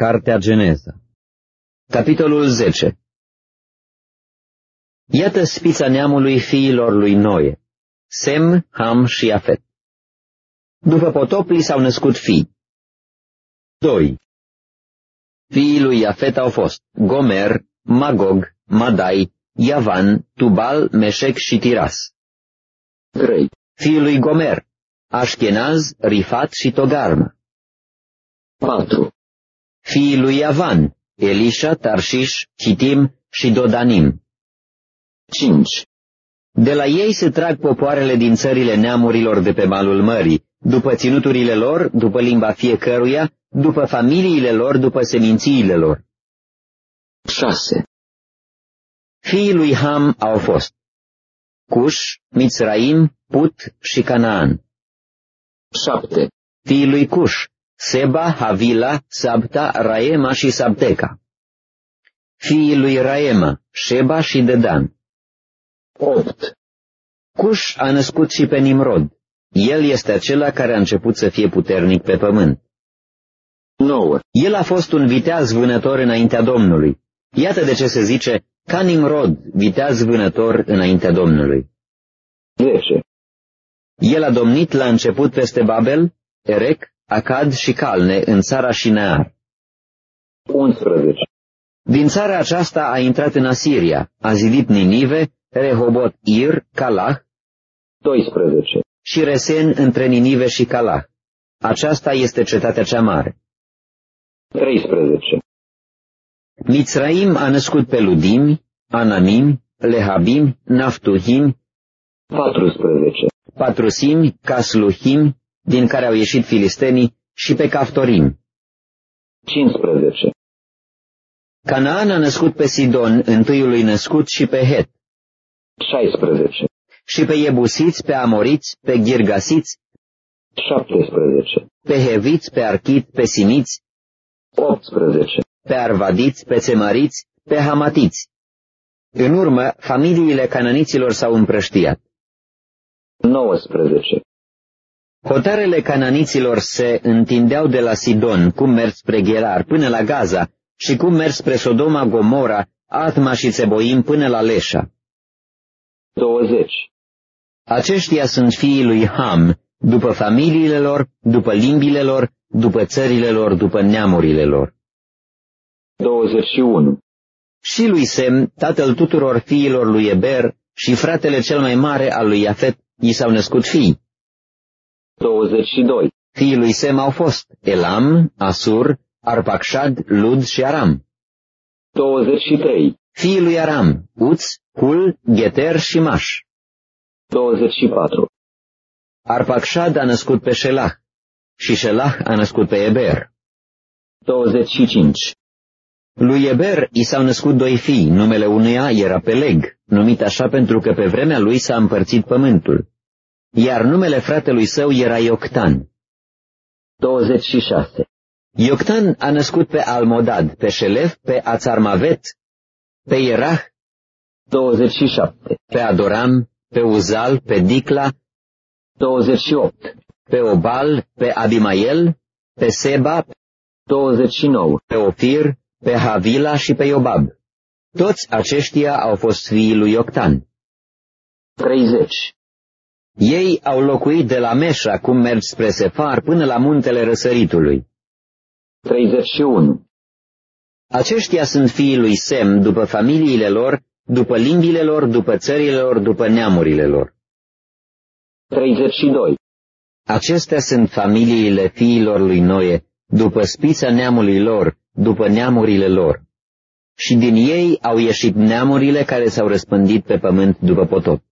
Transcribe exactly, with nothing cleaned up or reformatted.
Cartea Geneza. Capitolul zece. Iată spița neamului fiilor lui Noe, Sem, Ham și Iafet. După potop li s-au născut fii. doi. Fiii lui Iafet au fost Gomer, Magog, Madai, Iavan, Tubal, Meșec și Tiras. trei. Fiii lui Gomer, Așchenaz, Rifat și Togarma. patru. Fiii lui Iavan, Elisha, Tarșiș, Chitim și Dodanim. cinci. De la ei se trag popoarele din țările neamurilor de pe malul mării, după ținuturile lor, după limba fiecăruia, după familiile lor, după semințiile lor. șase. Fiii lui Ham au fost Cuș, Mitzraim, Put și Canaan. șapte. Fiii lui Cuș, Seba, Havila, Sabta, Raema și Sabteca. Fiii lui Raema, Sheba și Dedan. opt. Cuș a născut și pe Nimrod. El este acela care a început să fie puternic pe pământ. nouă. El a fost un viteaz vânător înaintea Domnului. Iată de ce se zice, ca Nimrod, viteaz vânător înaintea Domnului. zece. El a domnit la început peste Babel, Erec, Acad și Calne în țara Șinear. unsprezece. Din țara aceasta a intrat în Asiria, a zidit Ninive, Rehobot Ir, Calah, doisprezece. Și Resen între Ninive și Calah. Aceasta este cetatea cea mare. treisprezece. Mitzraim a născut pe Ludimi, Anamim, Lehabim, Naftuhim, patrusprezece. Patrusimi, Casluhim, din care au ieșit filistenii, și pe Caftorim. cincisprezece. Canaan a născut pe Sidon, întâiului născut, și pe Het. șaisprezece. Și pe Iebusiți, pe Amoriți, pe Ghirgasiți, șaptesprezece. Pe Heviți, pe Archit, pe Siniți, optsprezece. Pe Arvadiți, pe Țemariți, pe Hamatiți. În urmă, familiile cananiților s-au împrăștiat. nouăsprezece. Hotarele cananiților se întindeau de la Sidon, cum mers spre Gerar, până la Gaza, și cum mers spre Sodoma, Gomora, Atma și Țeboim, până la Leșa. douăzeci. Aceștia sunt fiii lui Ham, după familiile lor, după limbile lor, după țările lor, după neamurile lor. douăzeci și unu. Și lui Sem, tatăl tuturor fiilor lui Eber, și fratele cel mai mare al lui Iafet, i s-au născut fii. douăzeci și doi. Fiii lui Sem au fost Elam, Asur, Arpacșad, Lud și Aram. douăzeci și trei. Fiii lui Aram, Uț, Hul, Gheter și Maș. douăzeci și patru. Arpacșad a născut pe Shelah și Shelah a născut pe Eber. douăzeci și cinci. Lui Eber i s-au născut doi fii, numele unuia era Peleg, numit așa pentru că pe vremea lui s-a împărțit pământul, iar numele fratelui său era Ioctan. douăzeci și șase. Ioctan a născut pe Almodad, pe Șelef, pe Ațarmavet, pe Ierah, douăzeci și șapte. Pe Adoram, pe Uzal, pe Dicla, douăzeci și opt. Pe Obal, pe Abimael, pe Seba, douăzeci și nouă. Pe Ofir, pe Havila și pe Iobab. Toți aceștia au fost fiii lui Ioctan. treizeci. Ei au locuit de la Meșa, cum mergi spre Sefar, până la muntele Răsăritului. treizeci și unu. Aceștia sunt fiii lui Sem, după familiile lor, după limbile lor, după țările lor, după neamurile lor. treizeci și doi. Acestea sunt familiile fiilor lui Noe, după spița neamului lor, după neamurile lor. Și din ei au ieșit neamurile care s-au răspândit pe pământ după potop.